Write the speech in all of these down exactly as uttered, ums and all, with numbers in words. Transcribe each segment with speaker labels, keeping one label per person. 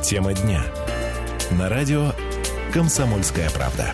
Speaker 1: Тема дня. На радио «Комсомольская правда».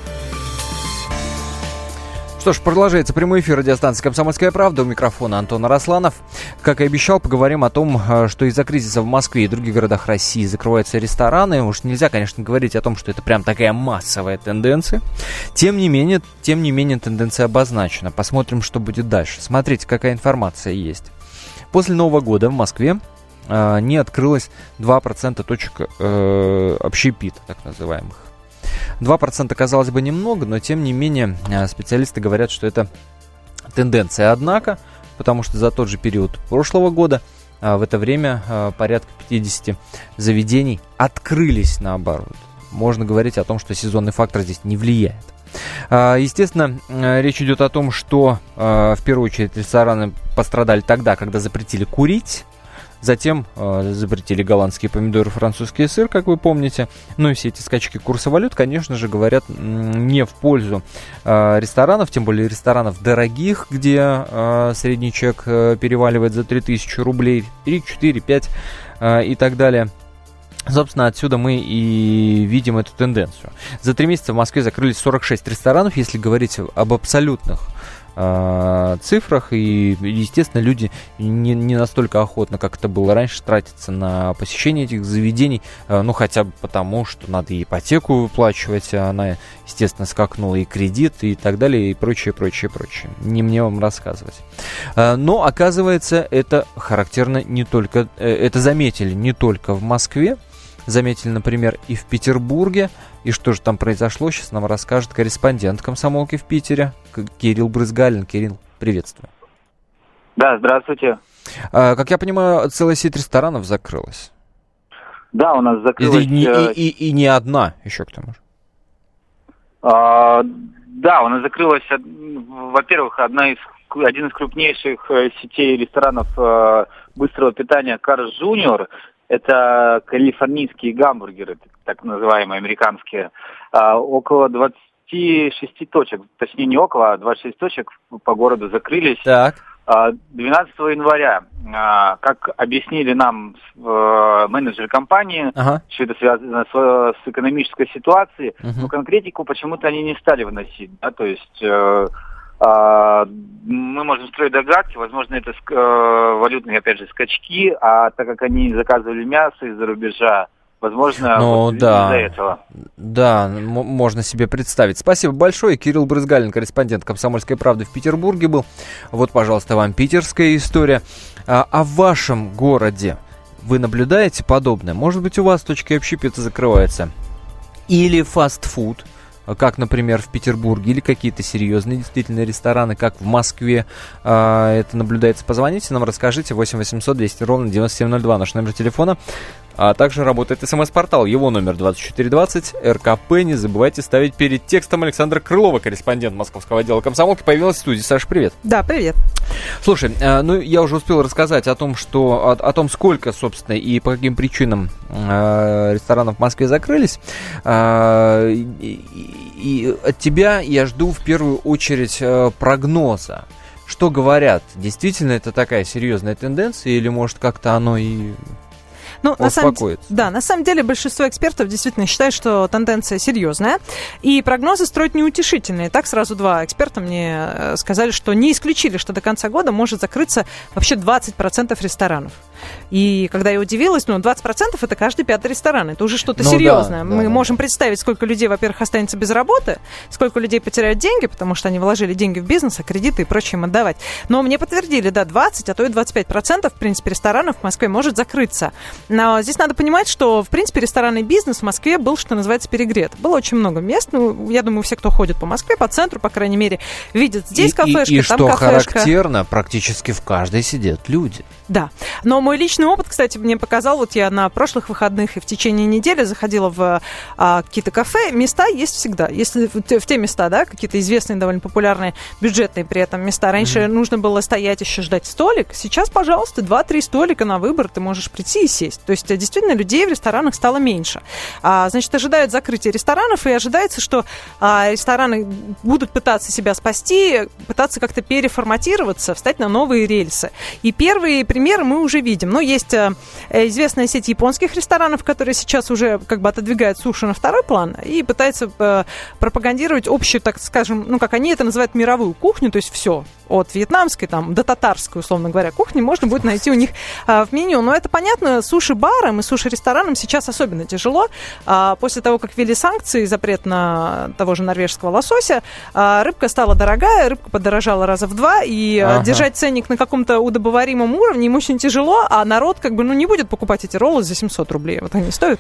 Speaker 2: Что ж, продолжается прямой эфир радиостанции «Комсомольская правда». У микрофона Антон Арасланов. Как и обещал, поговорим о том, что из-за кризиса в Москве и других городах России закрываются рестораны. Уж нельзя, конечно, говорить о том, что это прям такая массовая тенденция. Тем не менее, тем не менее, тенденция обозначена. Посмотрим, что будет дальше. Смотрите, какая информация есть. После Нового года в Москве э, не открылось два процента точек э, общепита, так называемых. два процента, казалось бы, немного, но тем не менее специалисты говорят, что это тенденция. Однако, потому что за тот же период прошлого года в это время порядка пятьдесят заведений открылись наоборот. Можно говорить о том, что сезонный фактор здесь не влияет. Естественно, речь идет о том, что в первую очередь рестораны пострадали тогда, когда запретили курить. Затем э, запретили голландские помидоры, французский сыр, как вы помните. Ну и все эти скачки курса валют, конечно же, говорят м- не в пользу э, ресторанов, тем более ресторанов дорогих, где э, средний чек э, переваливает за три тысячи рублей, три, четыре, пять э, и так далее. Собственно, отсюда мы и видим эту тенденцию. За три месяца в Москве закрылись сорок шесть ресторанов, если говорить об абсолютных цифрах, и, естественно, люди не, не настолько охотно, как это было раньше, тратятся на посещение этих заведений, ну, хотя бы потому, что надо и ипотеку выплачивать, она, естественно, скакнула, и кредит, и так далее, и прочее, прочее, прочее. Не мне вам рассказывать. Но, оказывается, это характерно не только, это заметили не только в Москве, заметили, например, и в Петербурге. И что же там произошло, сейчас нам расскажет корреспондент «Комсомолки» в Питере Кирилл Брызгалин. Кирилл, приветствую.
Speaker 3: Да, здравствуйте.
Speaker 2: А, как я понимаю, целая сеть ресторанов закрылась.
Speaker 3: Да, у нас закрылась...
Speaker 2: И, и, и, и не одна, еще к тому же.
Speaker 3: А, да, у нас закрылась, во-первых, одна из, один из крупнейших сетей ресторанов быстрого питания «Карс Junior». Это калифорнийские гамбургеры, так называемые американские. А, около двадцати шести точек, точнее не около, а двадцать шесть точек по городу закрылись.
Speaker 2: Так.
Speaker 3: А, двенадцатого января, а, как объяснили нам а, менеджеры компании, ага. Что это связано с, с экономической ситуацией, угу. Но конкретику почему-то они не стали выносить. Да, то есть... А, мы можем строить догадки, возможно, это валютные, опять же, скачки, а так как они заказывали мясо из-за рубежа, возможно,
Speaker 2: ну,
Speaker 3: вот
Speaker 2: да.
Speaker 3: из-за этого.
Speaker 2: Да, м- можно себе представить. Спасибо большое. Кирилл Брызгалин, корреспондент «Комсомольской правды» в Петербурге был. Вот, пожалуйста, вам питерская история. А, а в вашем городе вы наблюдаете подобное? Может быть, у вас точки общепита закрываются? Или фастфуд? Как, например, в Петербурге, или какие-то серьезные действительно рестораны, как в Москве э, это наблюдается. Позвоните нам, расскажите. Восемь восемьсот двести ровно девяносто семь ноль два, наш номер телефона. А также работает смс-портал, его номер двадцать четыре двадцать, РКП. Не забывайте ставить перед текстом. Александра Крылова, корреспондент московского отдела «Комсомолки», появилась в студии. Саша, привет.
Speaker 4: Да, привет.
Speaker 2: Слушай, э, ну я уже успел рассказать о том, что, о, о том, сколько, собственно, и по каким причинам э, ресторанов в Москве закрылись. Э, и, и от тебя я жду в первую очередь э, прогноза. Что говорят? Действительно это такая серьезная тенденция, или может как-то оно и...
Speaker 4: Ну, на самом, да, на самом деле большинство экспертов действительно считают, что тенденция серьезная, и прогнозы строят неутешительные. Так сразу два эксперта мне сказали, что не исключили, что до конца года может закрыться вообще двадцать процентов ресторанов. И когда я удивилась, ну, двадцать процентов это каждый пятый ресторан, это уже что-то ну, серьезное. Да, Мы да, можем да. представить, сколько людей, во-первых, останется без работы, сколько людей потеряют деньги, потому что они вложили деньги в бизнес, а кредиты и прочее им отдавать. Но мне подтвердили, да, двадцать, а то и двадцать пять процентов, в принципе, ресторанов в Москве может закрыться. Но здесь надо понимать, что, в принципе, ресторанный бизнес в Москве был, что называется, перегрет. Было очень много мест, ну, я думаю, все, кто ходит по Москве, по центру, по крайней мере, видят здесь и, кафешка,
Speaker 2: и, и
Speaker 4: там
Speaker 2: что
Speaker 4: кафешка.
Speaker 2: Характерно, практически в каждой сидят люди.
Speaker 4: Да, но мой личный опыт, кстати, мне показал, вот я на прошлых выходных и в течение недели заходила в а, какие-то кафе, места есть всегда, если в, в те места, да, какие-то известные, довольно популярные, бюджетные при этом места, раньше mm-hmm. нужно было стоять еще ждать столик, сейчас, пожалуйста, два-три столика на выбор, ты можешь прийти и сесть, то есть действительно людей в ресторанах стало меньше, а, значит, ожидают закрытия ресторанов, и ожидается, что а, рестораны будут пытаться себя спасти, пытаться как-то переформатироваться, встать на новые рельсы, и первые примеры мы уже видим. видим? Ну, есть известная сеть японских ресторанов, которые сейчас уже как бы отодвигают суши на второй план и пытаются пропагандировать общую, так скажем, ну, как они это называют, мировую кухню, то есть все, от вьетнамской там, до татарской, условно говоря, кухни можно будет найти у них а, в меню. Но это понятно, суши-барам и суши-ресторанам сейчас особенно тяжело. А, после того, как ввели санкции, запрет на того же норвежского лосося, а, рыбка стала дорогая, рыбка подорожала раза в два, и ага. держать ценник на каком-то удобоваримом уровне ему очень тяжело, а народ как бы ну, не будет покупать эти роллы за семьсот рублей. Вот они стоят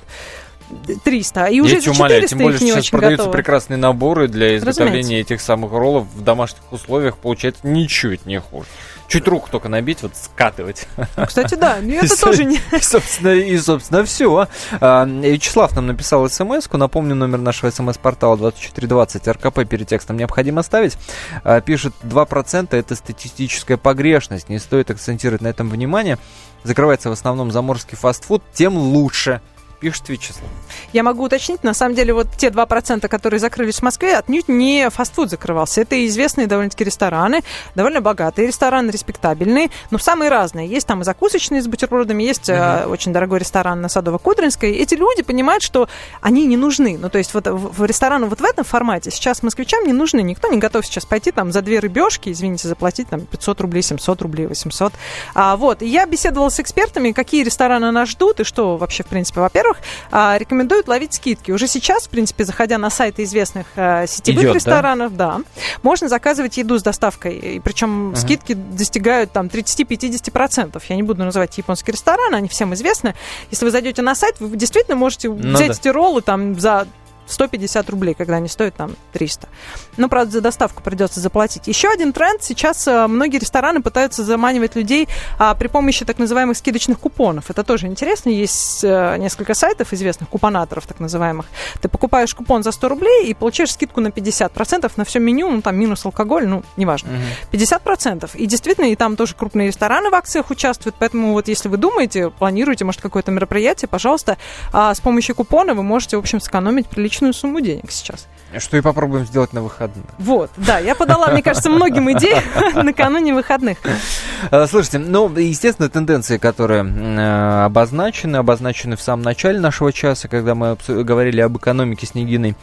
Speaker 4: триста, и уже за четыреста умоляю,
Speaker 2: тем более
Speaker 4: их не
Speaker 2: сейчас
Speaker 4: очень
Speaker 2: продаются
Speaker 4: готовы.
Speaker 2: Прекрасные наборы для изготовления
Speaker 4: Разумеется.
Speaker 2: Этих самых роллов в домашних условиях, получается ничуть не хуже. Чуть руку только набить, вот скатывать.
Speaker 4: Кстати, да, это тоже не...
Speaker 2: Собственно, и, собственно, все. Вячеслав нам написал смс-ку. Напомню, номер нашего смс-портала двадцать четыре двадцать. РКП перед текстом необходимо ставить. Пишет, два процента это статистическая погрешность. Не стоит акцентировать на этом внимание. Закрывается в основном заморский фастфуд, тем лучше. Пишет Вячеслав.
Speaker 4: Я могу уточнить, на самом деле, вот те два процента, которые закрылись в Москве, отнюдь не фастфуд закрывался. Это известные довольно-таки рестораны, довольно богатые рестораны, респектабельные, но самые разные. Есть там и закусочные с бутербродами, есть uh-huh. очень дорогой ресторан на Садово-Кудринской. Эти люди понимают, что они не нужны. Ну, то есть вот в ресторану вот в этом формате сейчас москвичам не нужны. Никто не готов сейчас пойти там за две рыбешки, извините, заплатить там пятьсот рублей, семьсот рублей, восемьсот. А, вот. И я беседовала с экспертами, какие рестораны нас ждут и что вообще, в принципе, во-первых, рекомендуют ловить скидки. Уже сейчас, в принципе, заходя на сайты известных э, сетевых Идет, ресторанов, да? да, можно заказывать еду с доставкой. И причем uh-huh. скидки достигают там тридцать-пятьдесят процентов. Я не буду называть японские рестораны, они всем известны. Если вы зайдете на сайт, вы действительно можете ну, взять да. эти роллы там за сто пятьдесят рублей, когда они стоят там триста. Но, правда, за доставку придется заплатить. Еще один тренд. Сейчас а, многие рестораны пытаются заманивать людей а, при помощи так называемых скидочных купонов. Это тоже интересно. Есть а, несколько сайтов известных, купонаторов так называемых. Ты покупаешь купон за сто рублей и получаешь скидку на пятьдесят процентов на все меню, ну, там, минус алкоголь, ну, неважно. пятьдесят процентов. И действительно, и там тоже крупные рестораны в акциях участвуют. Поэтому вот если вы думаете, планируете, может, какое-то мероприятие, пожалуйста, а, с помощью купона вы можете, в общем, сэкономить приличную сумму денег сейчас.
Speaker 2: Что и попробуем сделать на выходных.
Speaker 4: Вот, да, я подала, мне кажется, многим идеи накануне выходных.
Speaker 2: Слушайте, ну, естественно, тенденции, которые э, обозначены, обозначены в самом начале нашего часа, когда мы говорили об экономике с Нигиной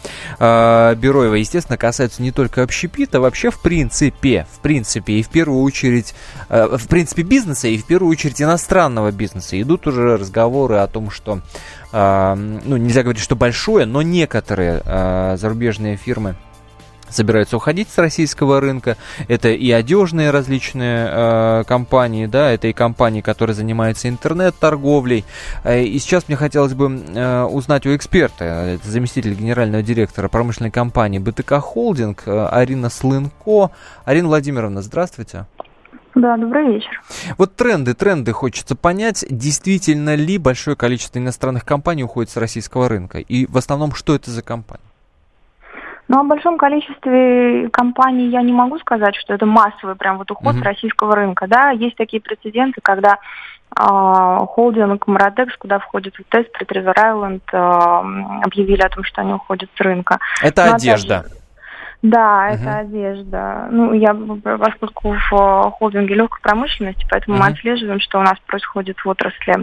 Speaker 2: э, Бероевой, естественно, касаются не только общепита, а вообще, в принципе, в принципе, и в первую очередь, э, в принципе, бизнеса, и в первую очередь иностранного бизнеса. Идут уже разговоры о том, что Uh, ну, нельзя говорить, что большое, но некоторые uh, зарубежные фирмы собираются уходить с российского рынка. Это и одежные различные uh, компании, да, это и компании, которые занимаются интернет-торговлей. Uh, и сейчас мне хотелось бы uh, узнать у эксперта, это заместитель генерального директора промышленной компании БТК Холдинг, uh, Арина Слынко. Арина Владимировна, здравствуйте.
Speaker 5: Да, добрый вечер.
Speaker 2: Вот тренды, тренды хочется понять, действительно ли большое количество иностранных компаний уходит с российского рынка? И в основном, что это за компании?
Speaker 5: Ну, о большом количестве компаний я не могу сказать, что это массовый прям вот уход uh-huh. с российского рынка. Да, есть такие прецеденты, когда э, холдинг Маратекс, куда входит ВТС, Retriever Island, э, объявили о том, что они уходят с рынка.
Speaker 2: Это
Speaker 5: Но,
Speaker 2: одежда.
Speaker 5: Опять же, да, uh-huh. это одежда. Ну, я, поскольку в холдинге легкой промышленности, поэтому uh-huh. мы отслеживаем, что у нас происходит в отрасли.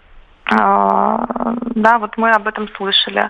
Speaker 5: А, да, вот мы об этом слышали.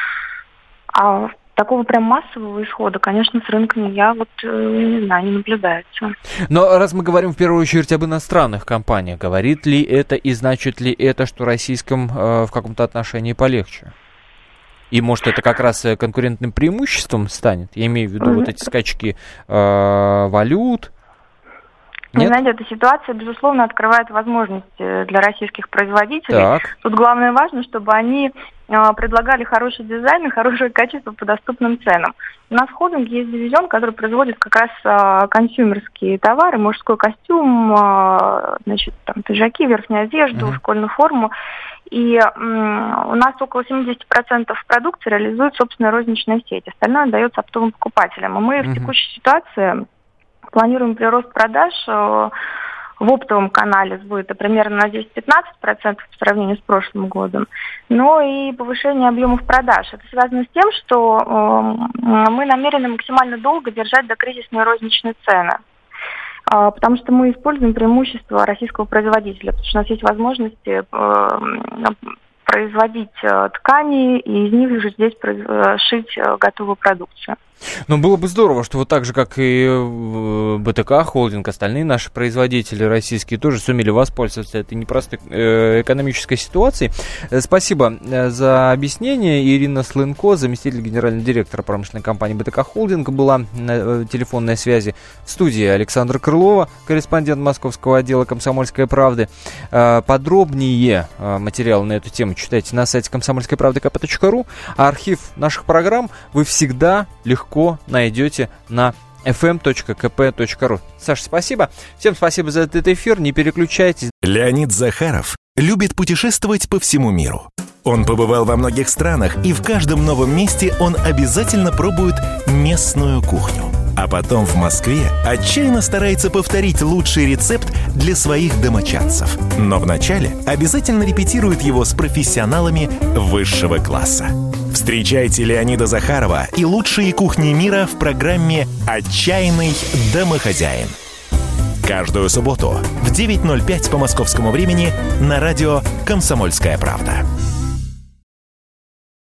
Speaker 5: А такого прям массового исхода, конечно, с рынками я вот, не знаю, не наблюдается.
Speaker 2: Но раз мы говорим в первую очередь об иностранных компаниях, говорит ли это и значит ли это, что российским э, в каком-то отношении полегче? И, может, это как раз конкурентным преимуществом станет? Я имею в виду вот эти скачки э, валют.
Speaker 5: Вы знаете, эта ситуация, безусловно, открывает возможности для российских производителей.
Speaker 2: Так.
Speaker 5: Тут главное важно, чтобы они э, предлагали хороший дизайн и хорошее качество по доступным ценам. У нас в холдинге есть дивизион, который производит как раз э, консюмерские товары, мужской костюм, э, значит, там, пиджаки, верхнюю одежду, mm-hmm. школьную форму. И м, у нас около семьдесят процентов продукции реализует собственная розничная сеть. Остальное отдается оптовым покупателям. И мы mm-hmm. в текущей ситуации планируем прирост продаж э, в оптовом канале будет примерно на десять-пятнадцать процентов по сравнению с прошлым годом. Но и повышение объемов продаж. Это связано с тем, что э, мы намерены максимально долго держать докризисные розничные цены. потому что мы используем преимущества российского производителя, потому что у нас есть возможности производить ткани и из них же здесь шить готовую продукцию.
Speaker 2: Ну, было бы здорово, что вот так же, как и БТК, холдинг, остальные наши производители российские тоже сумели воспользоваться этой непростой э, экономической ситуацией. Спасибо за объяснение. Ирина Слынко, заместитель генерального директора промышленной компании БТК Холдинг, была на телефонной связи. В студии Александра Крылова, корреспондент московского отдела «Комсомольской правды». Э, подробнее э, материалы на эту тему читайте на сайте комсомольской правды ка пэ точка ру, а архив наших программ вы всегда легко найдете на эф эм точка ка пэ точка ру. Саша, спасибо. Всем спасибо за этот эфир. Не переключайтесь.
Speaker 1: Леонид Захаров любит путешествовать по всему миру. Он побывал во многих странах, и в каждом новом месте он обязательно пробует местную кухню. А потом в Москве отчаянно старается повторить лучший рецепт для своих домочадцев. Но вначале обязательно репетирует его с профессионалами высшего класса. Встречайте Леонида Захарова и лучшие кухни мира в программе «Отчаянный домохозяин». Каждую субботу в девять ноль пять по московскому времени на радио «Комсомольская правда».